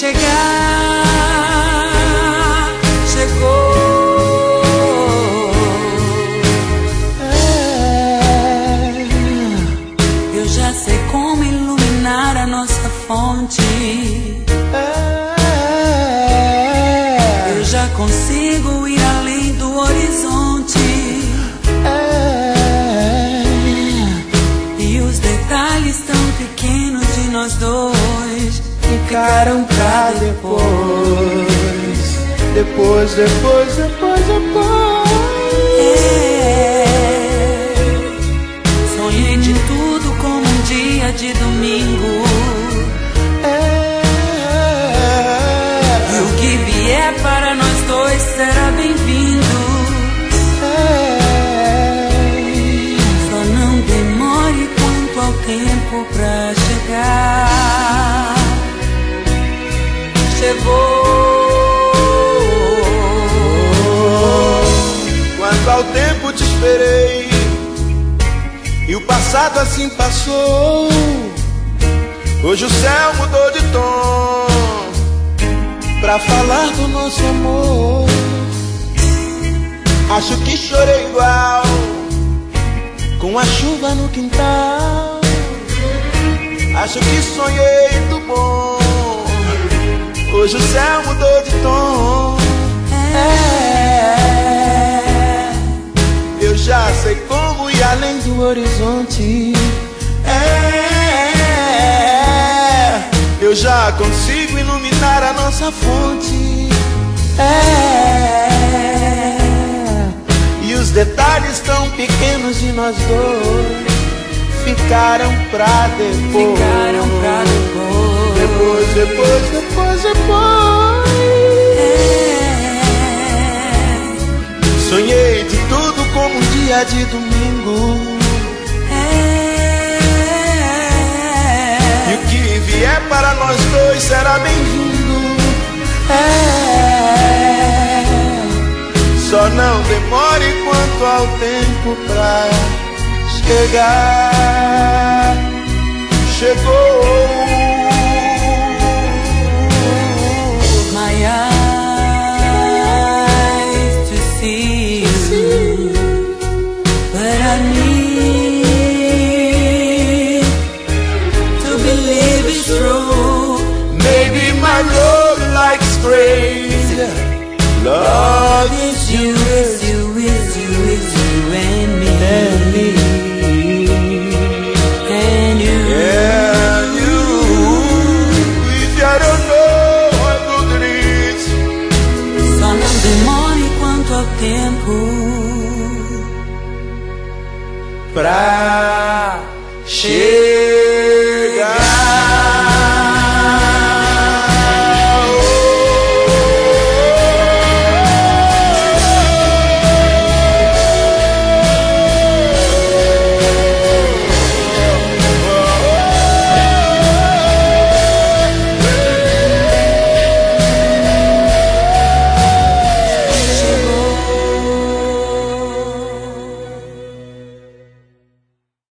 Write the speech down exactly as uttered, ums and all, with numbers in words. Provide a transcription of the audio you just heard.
chegar, chegou. É, eu já sei como iluminar a nossa fonte. É, eu já consigo ir além do horizonte. É, e os detalhes tão pequenos de nós dois ficaram pra depois. Depois, depois, depois, depois. É, sonhei de tudo como um dia de domingo. É, e o que vier para nós dois será bem-vindo. É, só não demore quanto ao tempo pra chegar. Chegou. Quanto ao tempo te esperei, e o passado assim passou. Hoje o céu mudou de tom pra falar do nosso amor. Acho que chorei igual com a chuva no quintal. Acho que sonhei do bom. Hoje o céu mudou de tom. É, eu já sei como ir além do horizonte. É, eu já consigo iluminar a nossa fonte. É, e os detalhes tão pequenos de nós dois ficaram pra depois. Ficaram pra depois. Depois, depois, depois, depois. É, sonhei de tudo como um dia de domingo. É, e o que vier para nós dois será bem-vindo. É, só não demore quanto ao tempo pra chegar. Chegou. My eyes to see you, but I need to believe it's true. Maybe my road likes crazy. Love is you, It's you, it's you, it's you and me. and me. And you. Yeah, you. If I don't know what good it is. Só não demore quanto ao tempo Pra chegar.